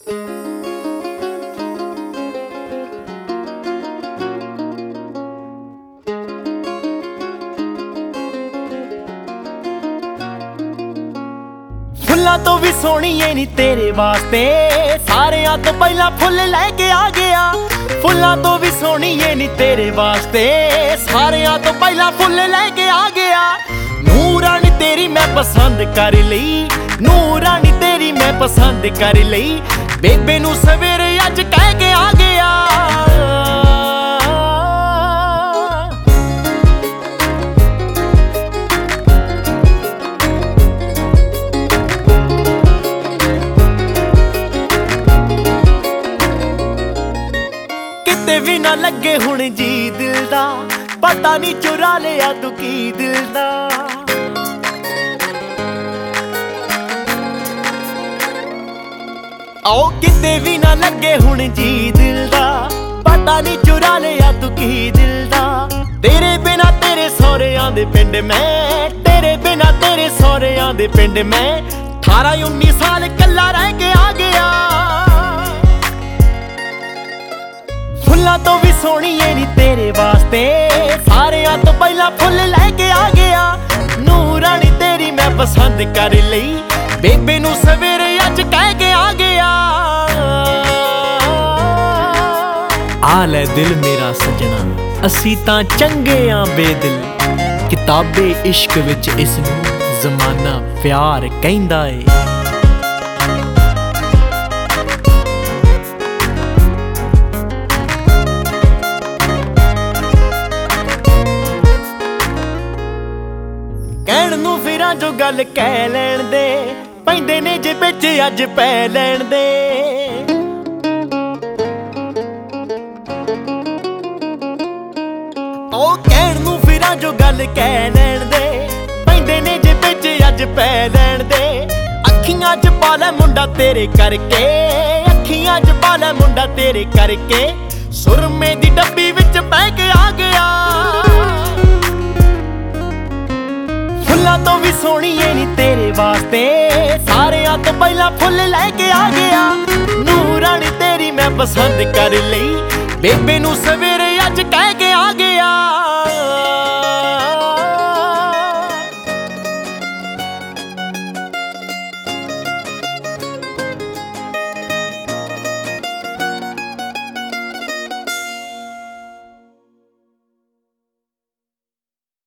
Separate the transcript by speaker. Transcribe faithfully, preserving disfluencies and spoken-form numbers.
Speaker 1: फुल्लां तो भी सोहणीए नी तेरे वास्ते सारेयां तो पहला फुल लैके आ गया। फुल्लां तो भी सोहणीए नी तेरे वास्ते सारेयां तो पहला फुल लैके आ गया। नूरानी तेरी मैं पसंद कर लई, नूरानी तेरी मैं पसंद कर लई। बेबे नू सवेरे अज कह के आ गया। किते भी ना लगे हुण जी दिल दा, पता नहीं चुरा लिया तू की दिल दा। आओ किते भी ना लगे हुण जी दिल दा, पता नहीं चुरा लिया तू की दिल दा। तेरे बिना तेरे सौहरियां दे पिंड मैं, तेरे बिना तेरे सौहरियां दे पिंड मैं अठारह उन्नीस साल कल्ला रह के आ गया। फुल्लां तो भी सोहणीए नी तेरे वास्ते सारेयां तो पहला फुल लैके आ गया। नूरानी तेरी मैं पसंद कर लई, बेबे नू सवेरे अज कह के आ गया। आ ले दिल मेरा सजना, असी तां चंगे आ बेदिल। किताबे इश्क विच इसनू जमाना प्यार कहंदा ए। कहण नू फिरां जो गल कह लैण दे, पैंदे ने जे बिच अज पै लैण दे। ओ कहण नू फिरां जो गल कह लैण दे, पैंदे ने जे बिच अज पै लैण दे। अखियां च पा लै मुंडा तेरे करके, अखियां च पा लै मुंडा तेरे करके। सुरमे दी डब्बी विच पै के आ गया। फुल्लां तो भी सोहणीए नी तेरे वास्ते सारेयां तो पहला फुल लैके आ गया। नूरानी तेरी मैं पसंद कर लई, बेबे नू सवेरे अज कह के आ गया।